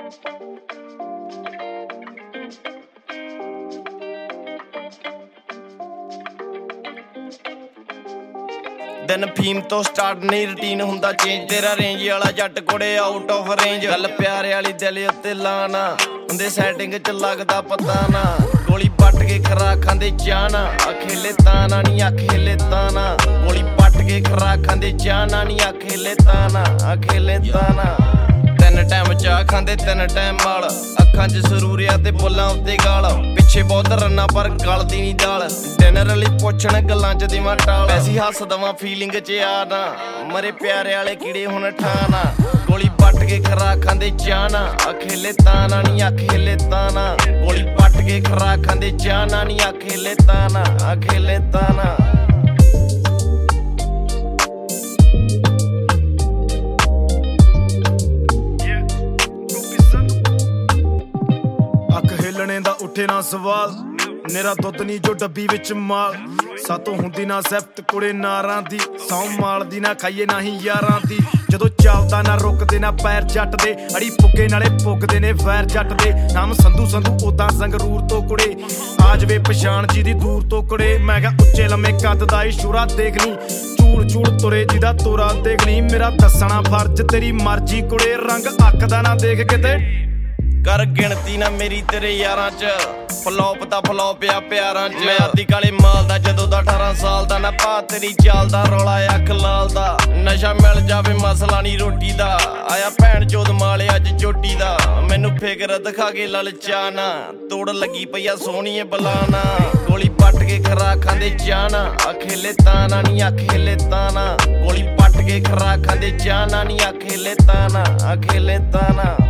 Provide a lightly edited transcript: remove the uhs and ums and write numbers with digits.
दिन फीम तो स्टार्ट नहीं रूटीन हुंदा चेंज तेरा रेंज वाला जट कुड़े आउट ऑफ रेंज गल प्यारे वाली दिल उत्ते लाना हुंदे सैटिंग च लगदा पता ना गोली पट के खरा खांदे चाना अखेले ताना नी अखेले ताना गोली पट के खरा खांदे चाना नी अखेले ताना अखेले ताना तीन टाइम चाह खांदे तीन टाइम माल अखां च सरूरिया ते बोलां उत्ते गाल पिछे बहुत रन्ना पर गलदी नी दाल डिनर लई पुछण गल्लां च देवां टाल वैसी हस दवां फीलिंग च आना मरे प्यारे वाले कीड़े हुण ठाना गोली पट के खरा खांदे चाना अखेले ताना नी अखेले ताना गोली पट के खरा खांदे चाना नी अखेले ताना अखेले ताना दा उठे ना सवाल मेरा दुध नी जो डब्बी विच माल सातों हुंदी ना सिफत कुड़े नारां दी सौ माल दी ना खाइए ना ही यारां दी जदों चलदा ना रुकदे ना पैर जट दे अड़ी पुगे नाले पुगदे ने फैर जट दे नाम संधू संधू उदां संगरूर तो कुड़े आ जवे पछाण जी दी दूर तो कुड़े मैं क्या उच्चे लम्मे कद दा इशूरा देखनी चूल चूल तुरे जिदा तुरा देखनी मेरा दसना फर्ज तेरी मर्जी कुड़े रंग अख दा ना देख किते कर गिणती ना मेरी तेरे यारां च फ्लॉप दा फ्लॉप आ प्यारां च मैं आदि काले माल दा जदों दा 18 साल दा ना पा तेरी चाल दा रौला अख लाल दा नशा मिल जावे मसला नी रोटी दा आया भैन चोद माले अज चोटी दा मैनू फिकर दिखा के ललचाना तोड़ लगी पईया सोहणीए बलाना गोली पट के खरा खांदे चाना अखेले ताना नी अखेले ताना गोली पट के खरा खांदे चाना नी अखेले ताना अखेले ताना